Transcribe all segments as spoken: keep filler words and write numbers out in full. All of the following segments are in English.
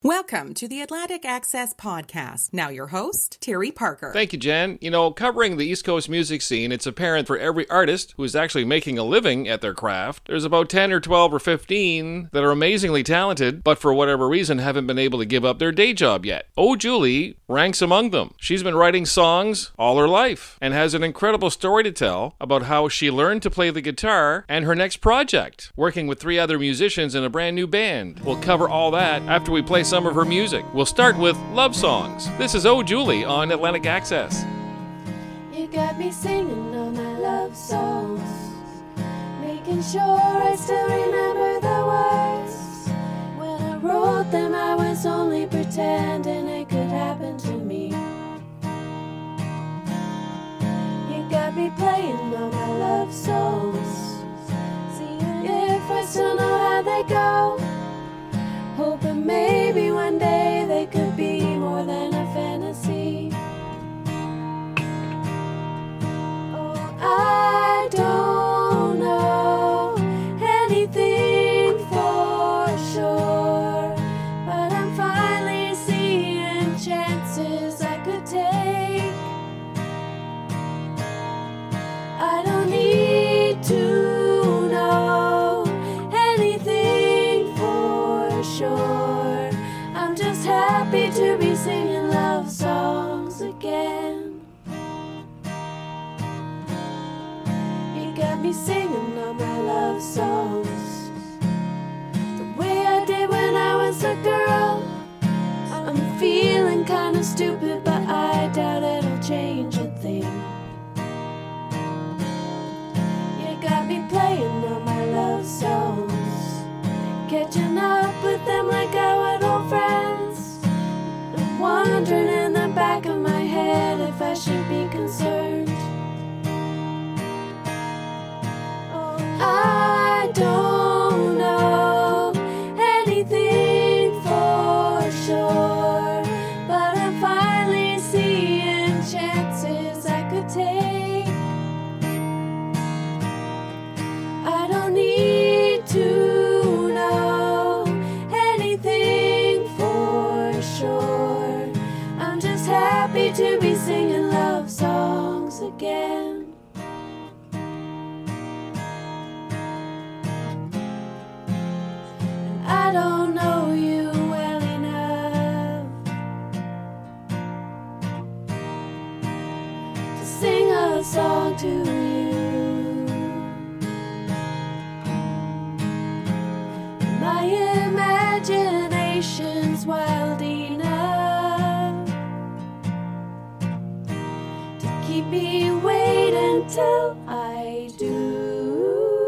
Welcome to the Atlantic Access Podcast. Now your host, Terry Parker. Thank you, Jen. You know, covering the East Coast music scene, it's apparent for every artist who is actually making a living at their craft, there's about ten or twelve or fifteen that are amazingly talented, but for whatever reason haven't been able to give up their day job yet. Oh, Julie ranks among them. She's been writing songs all her life and has an incredible story to tell about how she learned to play the guitar and her next project, working with three other musicians in a brand new band. We'll cover all that after we play some of her music. We'll start with Love Songs. This is Oh Julie on Atlantic Access. You got me singing all my love songs, making sure I still remember the words. When I wrote them, I was only pretending it could happen to me. You got me playing all my love songs, seeing if I still know how they go, hoping maybe one day they could be more than a fantasy. Oh, I don't know anything for sure, but I'm finally seeing chances I could take. I don't need to know anything for sure. I'm just happy to be singing love songs again. You got me singing all my love songs the way I did when I was a girl. I'm feeling kinda stupid, but I doubt it'll change a thing. You got me playing all my love songs, catching up with them like I would old friends. I'm wondering in the back of my head if I should be concerned. Oh, I don't know anything for sure, but I'm finally seeing chances I could take. I don't need to know anything for sure. I'm just happy to be singing love songs again. And I don't know you well enough to sing a song to you. My imagination's wild enough to keep me waiting till I do.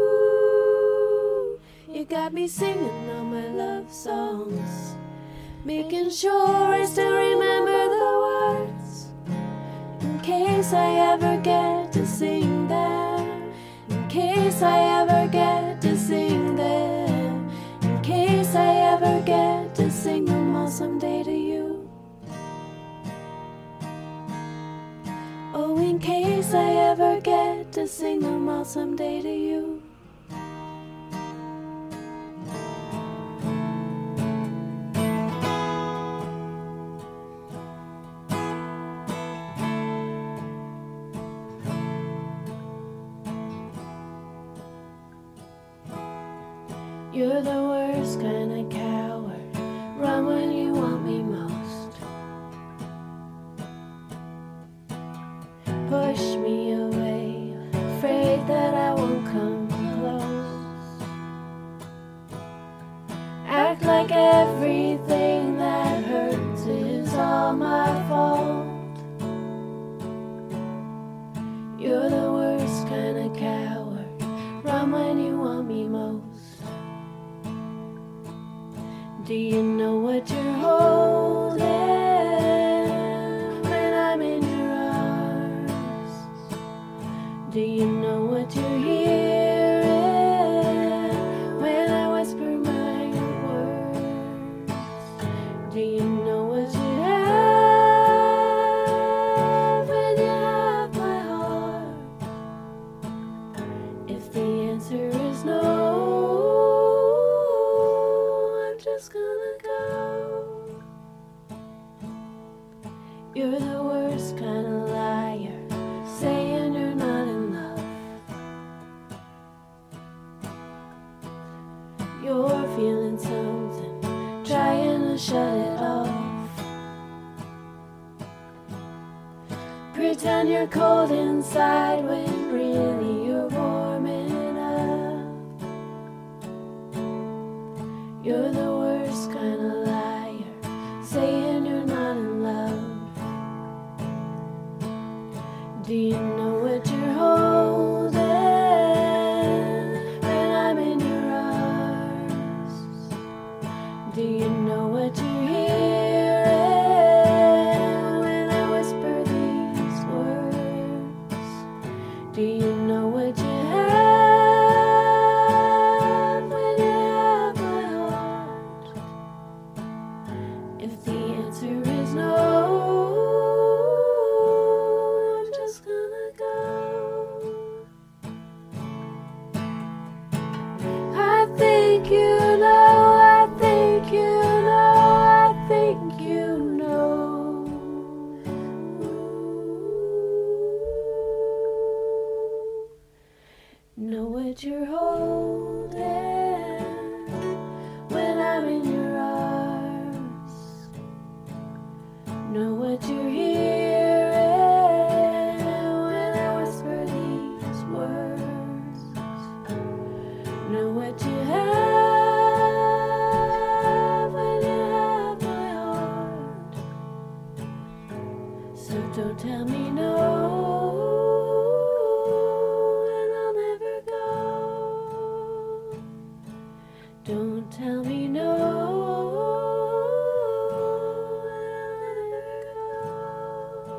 You got me singing all my love songs, making sure I still remember the words, in case I ever get to sing them, in case I ever get to sing them, in case I ever get to sing them all someday to you. Oh, in case I ever get to sing them all someday to you. You're the worst kind of coward, run when you want me most, push me away, afraid that I won't come close, act like everything that hurts is all my fault. You're the worst kind of coward, run when you want me most. Do you know what you're holding when I'm in your arms? Do you know what you're hearing when I whisper my words? Do you know what you have when you have my heart? If the answer is no, I'm just gonna go. You're the worst kind of liar, saying you're not in love. You're feeling something, trying to shut it off. Pretend you're cold inside when really you're warming up. You're the worst kind of liar, saying you're not in love. Do you know what you're holding when I'm in your arms? Do you know what you're hearing when I whisper these words? Do you know what you have when you have my heart? If the answer is no, I'm just gonna go. I think you know, I think you know, I think you know. Know what you're holding when I'm in your arms. Know what you're hearing when I whisper these words. Know what you have when you have my heart. So don't tell me no, and I'll never go. Don't tell me no, and I'll never go.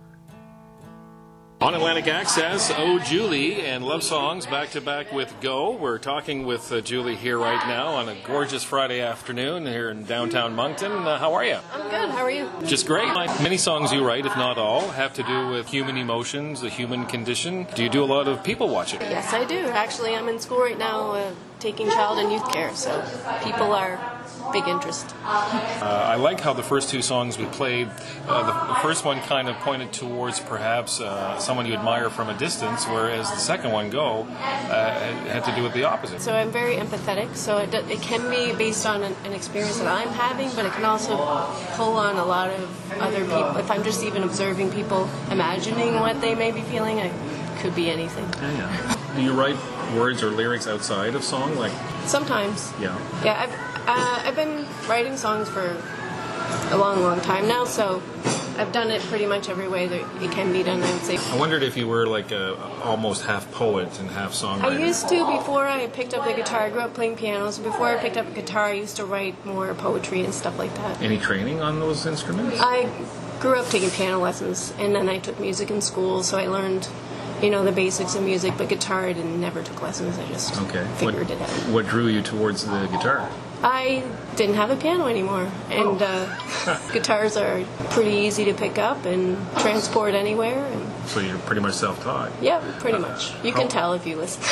On Atlantic Access, Oh Julie and Love Songs back to back with Go. We're talking with uh, Julie here right now on a gorgeous Friday afternoon here in downtown Moncton. Uh, how are you? I'm good. How are you? Just great. Many songs you write, if not all, have to do with human emotions, the human condition. Do you do a lot of people watching? Yes, I do. Actually, I'm in school right now uh, taking child and youth care, so people are big interest. Uh, I like how the first two songs we played, uh, the, the first one kind of pointed towards perhaps uh, someone you admire from a distance, whereas the second one, Go, uh, had to do with the opposite. So I'm very empathetic, so it, do- it can be based on an, an experience that I'm having, but it can also pull on a lot of other people. If I'm just even observing people, imagining what they may be feeling, it could be anything. Yeah, yeah. Do you write words or lyrics outside of song? Like, Sometimes. yeah. Yeah, I've, uh, I've been writing songs for a long, long time now, so I've done it pretty much every way that it can be done, I would say. I wondered if you were like a almost half poet and half songwriter. I used to before I picked up the guitar. I grew up playing piano, so before I picked up a guitar, I used to write more poetry and stuff like that. Any training on those instruments? I grew up taking piano lessons, and then I took music in school, so I learned, you know, the basics of music, but guitar I didn't, never took lessons. I just Okay. figured what, it out. What drew you towards the guitar? I didn't have a piano anymore, and uh, guitars are pretty easy to pick up and transport anywhere. And So you're pretty much self-taught. yeah, pretty much. You can Oh. tell if you listen.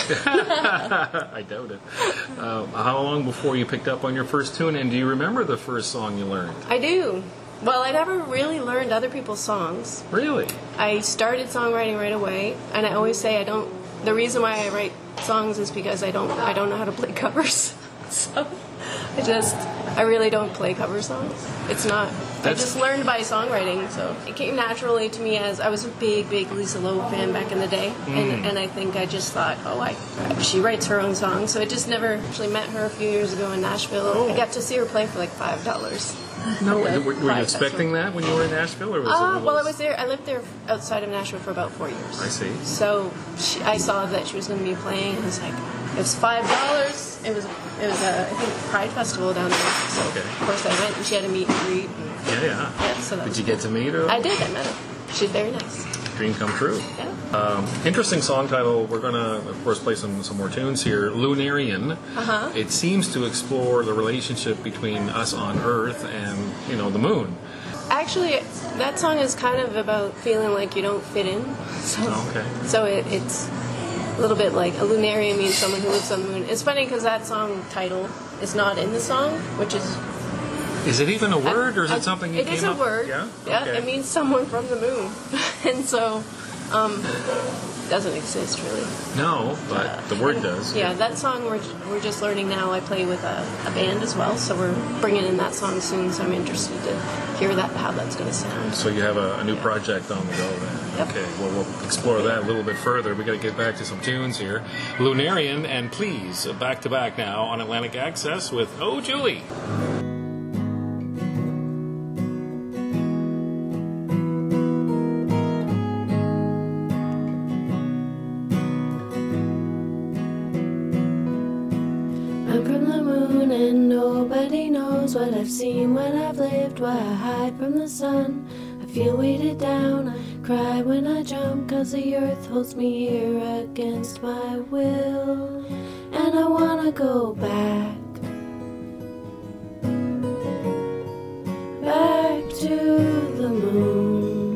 I doubt it. Uh, how long before you picked up on your first tune, and do you remember the first song you learned? I do. Well, I never really learned other people's songs. Really? I started songwriting right away, and I always say I don't. The reason why I write songs is because I don't. I don't know how to play covers. So I just. I really don't play cover songs. It's not. I That's- just learned by songwriting, so it came naturally to me as I was a big, big Lisa Loeb fan back in the day, and, and I think I just thought, oh, I. She writes her own songs, so I just never actually met her a few years ago in Nashville. I got to see her play for like five dollars. No. Okay. Were, were you Five expecting that when you were in Nashville, or was Uh, it? well, I was there. I lived there outside of Nashville for about four years. I see. So she, I saw that she was going to be playing. I was like, it was five dollars. It was it was a I think Pride Festival down there. So Okay. of course I went, and she had a meet and greet. And, Yeah, yeah. yeah, so that Did was you get to meet her? I did. I met her. She's very nice. Dream come true. Yeah. Um, interesting song title. We're gonna, of course, play some some more tunes here. Lunarian. Uh-huh. It seems to explore the relationship between us on Earth and you know the moon. Actually, that song is kind of about feeling like you don't fit in. So, Okay. So it, it's a little bit like a lunarian means someone who lives on the moon. It's funny because that song title is not in the song, which is Is it even a word, or is it something you It came is a up- word. Yeah? Yeah, Okay. it means someone from the moon. And so, um, it doesn't exist really. No, but the word does. Yeah, that song we're, we're just learning now. I play with a, a band as well, so we're bringing in that song soon, so I'm interested to hear that how that's going to sound. So you have a, a new project on the go then. Yep. Okay, well, we'll explore that a little bit further. We got to get back to some tunes here. Lunarian and Please, back to back now on Atlantic Access with Oh Julie. I'm from the moon and nobody knows what I've seen, what I've lived, why I hide from the sun. I feel weighted down, I cry when I jump, cause the earth holds me here against my will. And I wanna go back, back to the moon.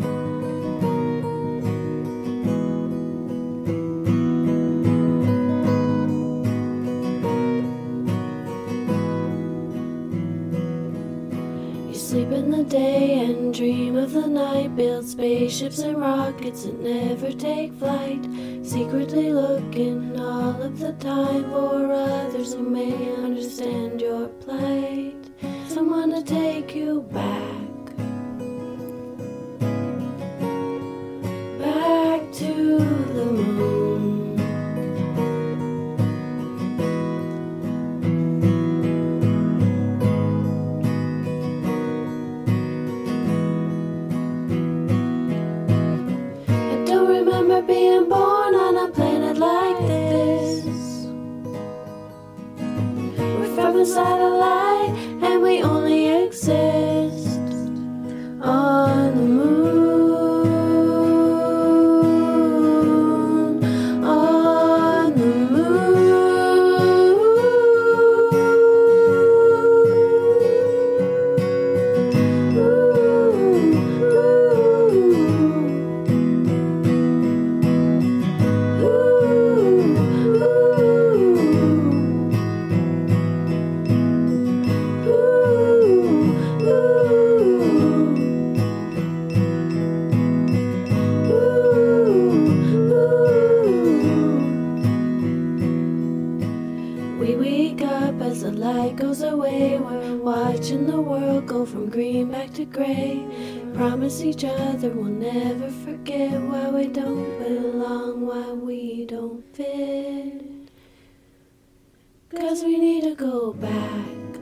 Sleep in the day and dream of the night. Build spaceships and rockets that never take flight. Secretly looking all of the time for others who may understand your plight. Someone to take you back, back to the moon. Being born on a planet like this. We're from a satellite and we only exist on the moon, on the watching the world go from green back to gray. Promise each other we'll never forget why we don't belong, why we don't fit. Cause we need to go back,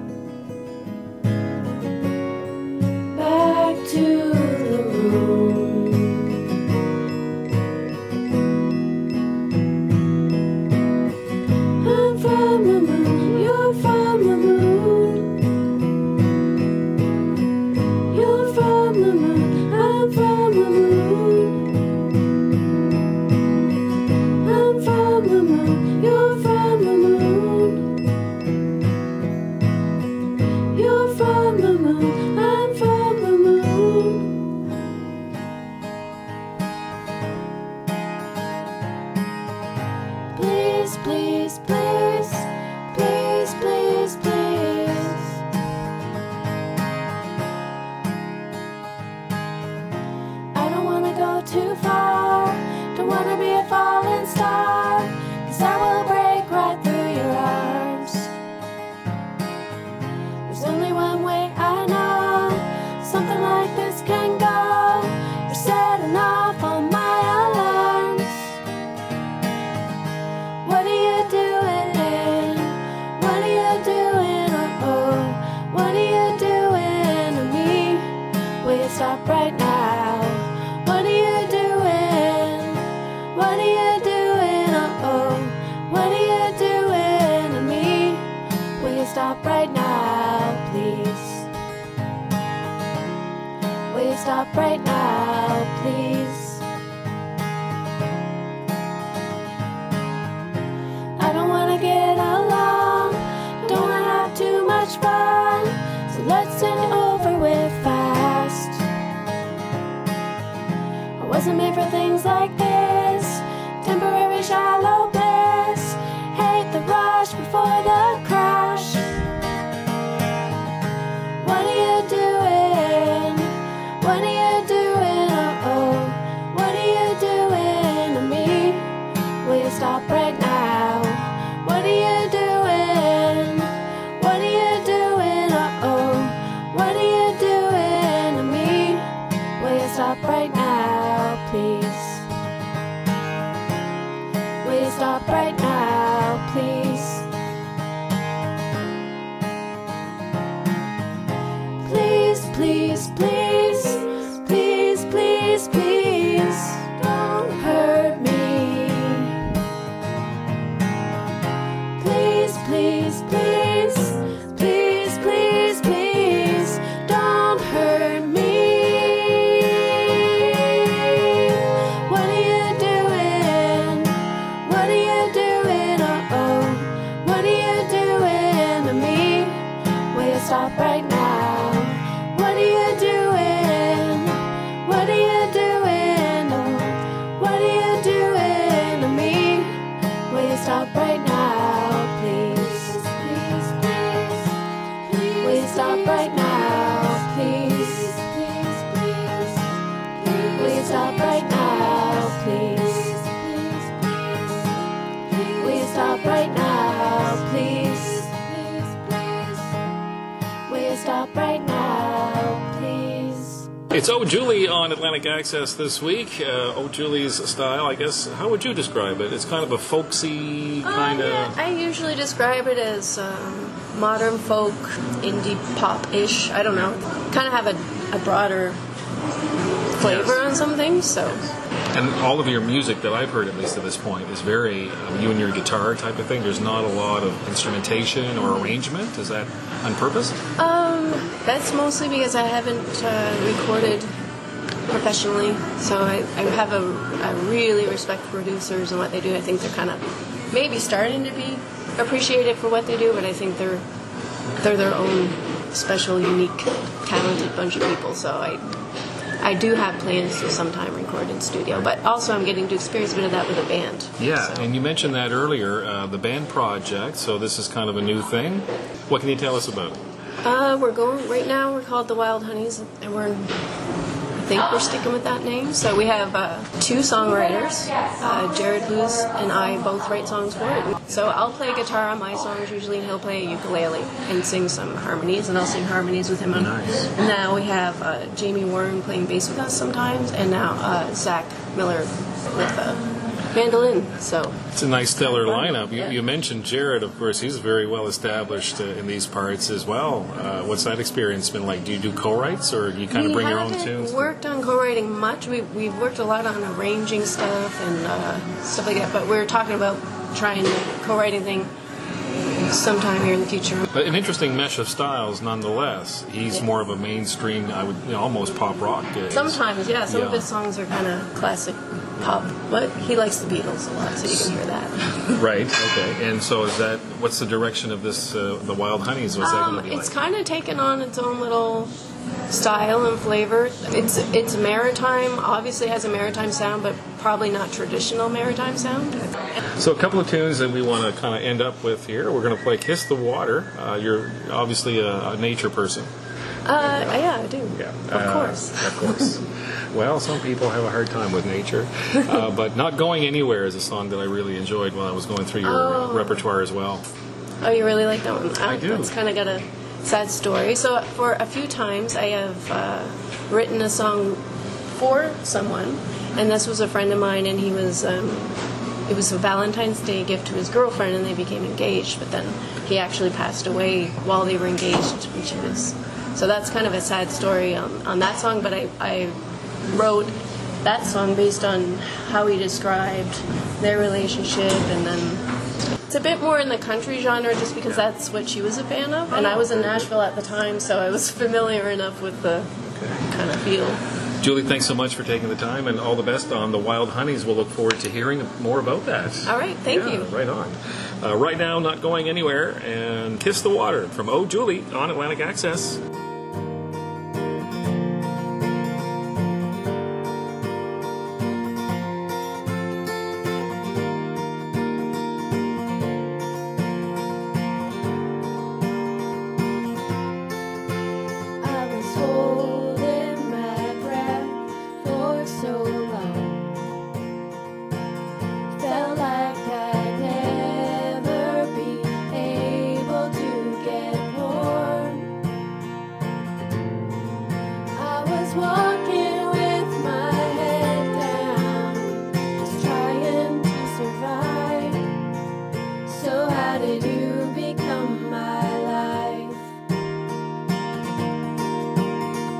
back to the moon. I'm from the moon, you're from the moon. You're from the moon, I'm from the moon. I'm from the moon, you're from the moon. You're from the moon, I'm from the moon. Please, please, please, please, please, please. I don't wanna go too far, don't wanna be a falling star, cause I will break right through your arms. There's only one way I know something like this can go. You're setting off all my alarms. What are you doing? What are you doing? Oh, oh. What are you doing to me? Will you stop right now? What are you doing? What are you doing? Oh, oh. What are you doing to me? Will you stop right now, please? Will you stop right now, please? I don't wanna get along, don't wanna have too much fun, so let's get it over with fast. I wasn't made for things like this, temporary shallow bliss, hate the rush before the crash. please, please, please, please, please, don't hurt me. Please, please, please, please, please, please, don't hurt me. What are you doing? What are you doing? Uh-oh. What are you doing to me? Will you stop right now? What are you doing? What are you doing? Oh, what are you doing to me? Will you stop right now, please? Please, please, please. Will you stop right now, please? Please, please, please. Will you stop right now, please? Please, please. Will you stop right now, please? Please, please. Will you stop right now, please? It's Oh Julie on Atlantic Access this week. Uh, Oh Julie's style, I guess, how would you describe it? It's kind of a folksy kind Uh, of... yeah, I usually describe it as um, modern folk, indie pop-ish. I don't know. Kind of have a, a broader flavor Yes. on some things, so... And all of your music that I've heard, at least to this point, is very um, you and your guitar type of thing. There's not a lot of instrumentation or arrangement. Is that on purpose? Um, that's mostly because I haven't uh, recorded professionally, so I, I have a I really respect producers and what they do. I think they're kind of maybe starting to be appreciated for what they do, but I think they're they're their own special, unique, talented bunch of people. So I I do have plans to sometime record in studio, but also I'm getting to experience a bit of that with a band. Yeah, So- and you mentioned that earlier, uh, the band project. So this is kind of a new thing. What can you tell us about it? Uh, we're going right now. We're called the Wild Honeys, and we're. I think we're sticking with that name. So we have uh, two songwriters. Uh, Jared Luz and I both write songs for it. So I'll play guitar on my songs usually, and he'll play ukulele and sing some harmonies, and I'll sing harmonies with him. On. Nice. And now we have uh, Jamie Warren playing bass with us sometimes, and now uh, Zach Miller with uh, mandolin. So It's a nice stellar lineup. You, Yeah. you mentioned Jared, of course. He's very well established uh, in these parts as well. Uh, what's that experience been like? Do you do co-writes, or do you kind of bring your own We haven't tunes? worked on co-writing much. We, we've worked a lot on arranging stuff and uh, stuff like that, but we're talking about trying the co-writing thing sometime here in the future. But an interesting mesh of styles, nonetheless. He's Yeah. more of a mainstream, I would, you know, almost pop rock. uh, Sometimes, yeah, some of Yeah. his songs are kind of classic pop, but he likes the Beatles a lot, so you can hear that. Right. Okay. And so, is that what's the direction of this? Uh, the Wild Honeys? What's that Um, going to be it's like? kind of taken on its own little style and flavor. It's it's maritime. Obviously has a maritime sound, but probably not traditional maritime sound. So, a couple of tunes that we want to kind of end up with here. We're going to play "Kiss the Water." Uh, you're obviously a, a nature person. Uh, yeah, I do. Yeah, Of uh, course. Of course. Well, some people have a hard time with nature, uh, but "Not Going Anywhere" is a song that I really enjoyed while I was going through your uh, Oh. repertoire as well. Oh, you really like that one? I do. It's kind of got a sad story. So for a few times, I have uh, written a song for someone, and this was a friend of mine, and he was. Um, it was a Valentine's Day gift to his girlfriend, and they became engaged. But then he actually passed away while they were engaged, when she was. So that's kind of a sad story on, on that song. But I, I wrote that song based on how he described their relationship, and then. It's a bit more in the country genre just because that's what she was a fan of. And I was in Nashville at the time, so I was familiar enough with the kind of feel. Julie, thanks so much for taking the time, and all the best on the Wild Honeys. We'll look forward to hearing more about that. All right, thank Yeah, you. Right on. Uh, right now, Not Going Anywhere, and Kiss the Water from Oh Julie on Atlantic Access. I was holding my breath for so long. Felt like I'd never be able to get warm. I was walking with my head down, just trying to survive. So how did you become my life?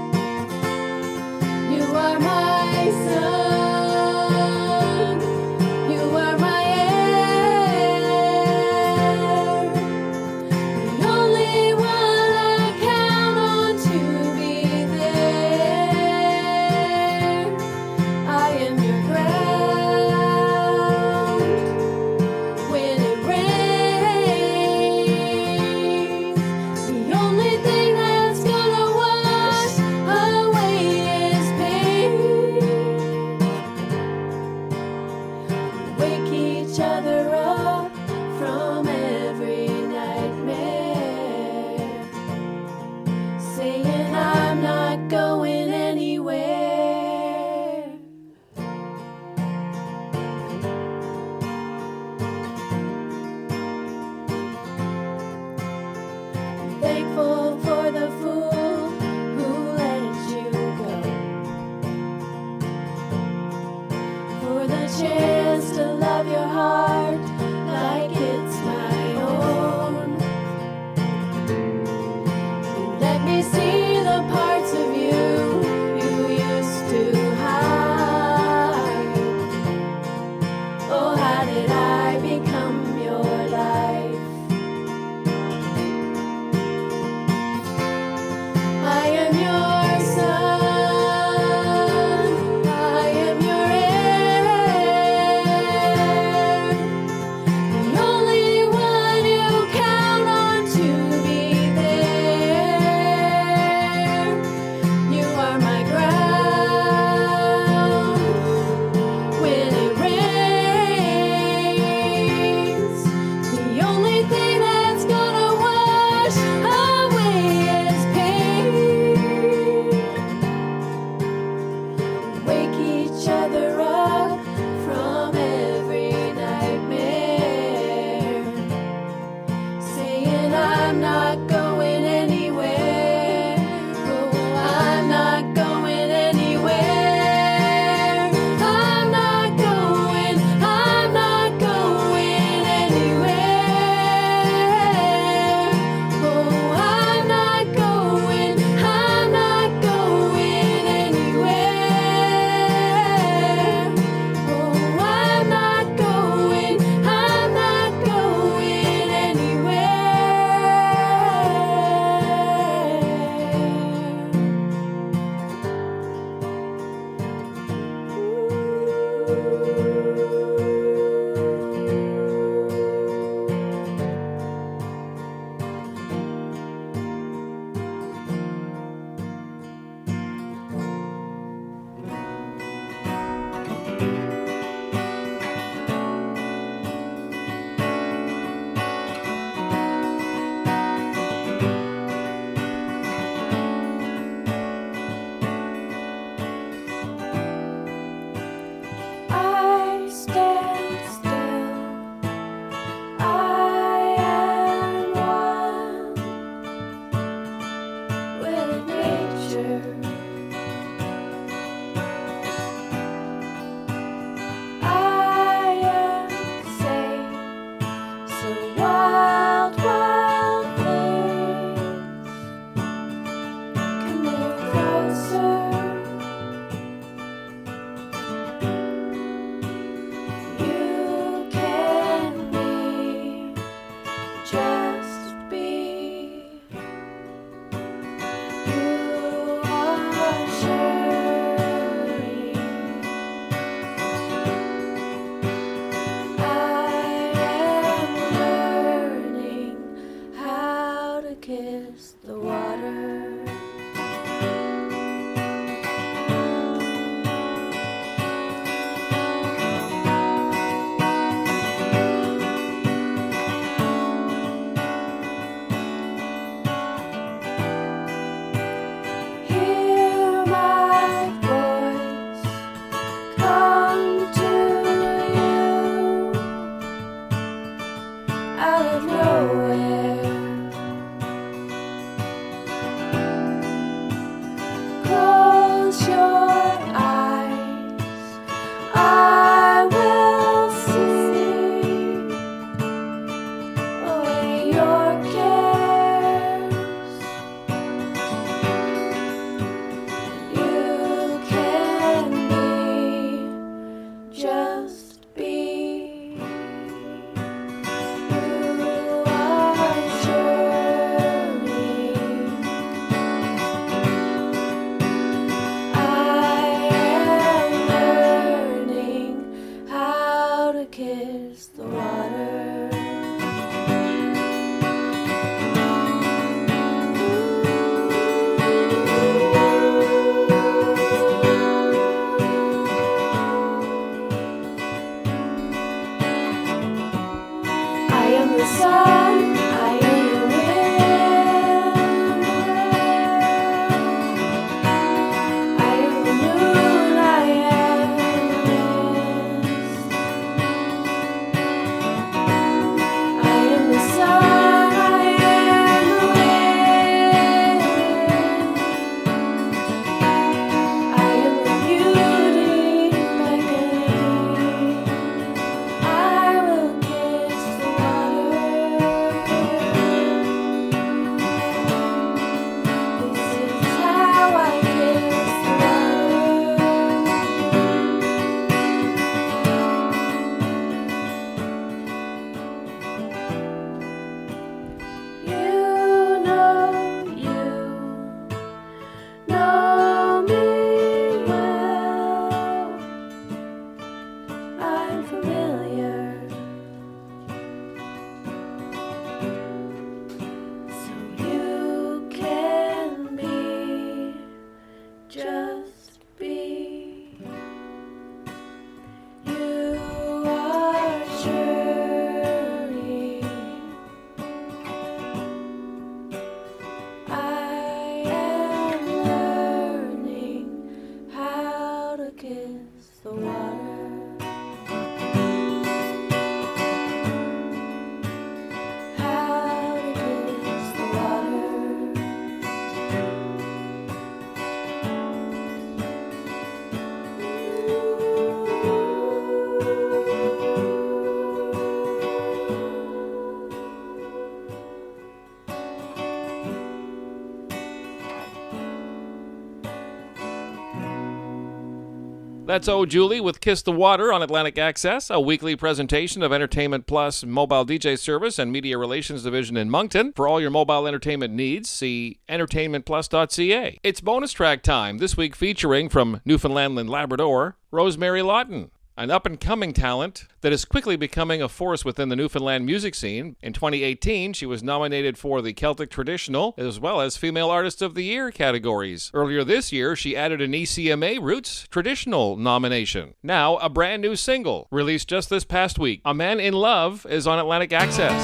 That's Oh Julie with Kiss the Water on Atlantic Access, a weekly presentation of Entertainment Plus mobile D J service and media relations division in Moncton. For all your mobile entertainment needs, see entertainment plus dot c a. It's bonus track time, this week featuring from Newfoundland and Labrador, Rosemary Lawton, an up-and-coming talent that is quickly becoming a force within the Newfoundland music scene. In twenty eighteen, she was nominated for the Celtic Traditional as well as Female Artist of the Year categories. Earlier this year, she added an E C M A Roots Traditional nomination. Now, a brand new single, released just this past week. A Man in Love is on Atlantic Access.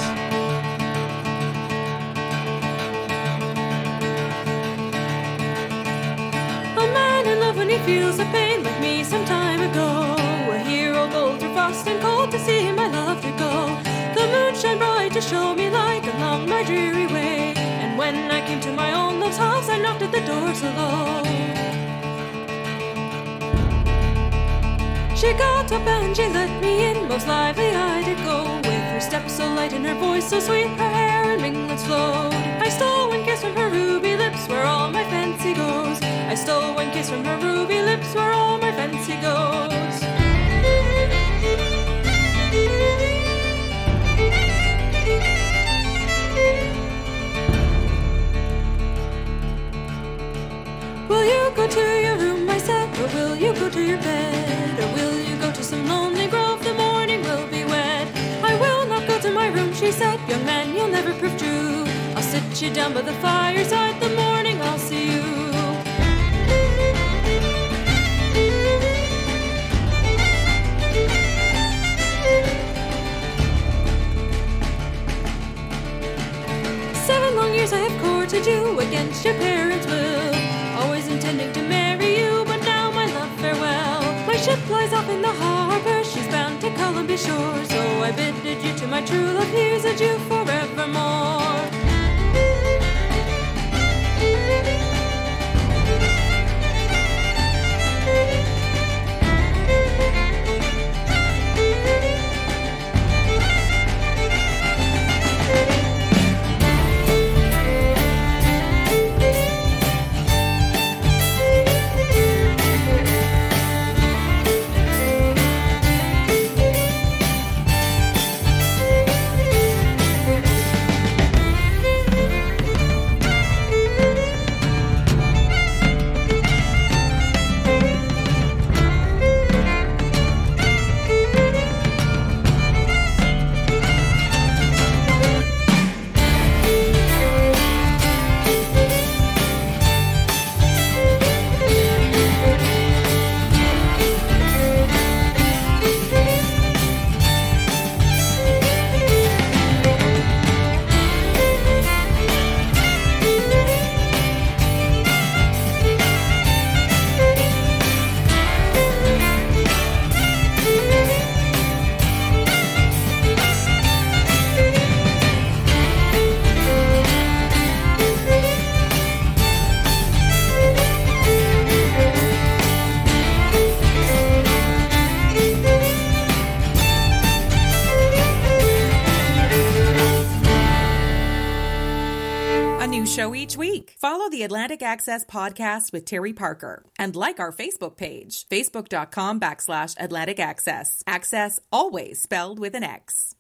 A man in love when he feels the pain like me some time ago. A hero bold through frost and cold to see my love to go. The moon shone bright to show me light along my dreary way. And when I came to my own love's house, I knocked at the door so low. She got up and she let me in, most lively I did go. With her step so light and her voice so sweet, her hair in ringlets flowed. I stole one kiss from her ruby lips where all my fancy goes. I stole one kiss from her ruby lips where all my fancy goes. Will you go to your room, I said, or will you go to your bed? Or will you go to some lonely grove, the morning will be wet? I will not go to my room, she said, young man, you'll never prove true. I'll sit you down by the fireside, the morning I'll see you. Seven long years I have courted you against your parents' will, always intending to marry you, but now my love, farewell. My ship lies off in the harbor, she's bound to Columbia shore, so I bid adieu to my true love, here's adieu forevermore. Show each week. Follow the Atlantic Access podcast with Terry Parker and like our Facebook page, facebook.com backslash Atlantic Access. Access always spelled with an X.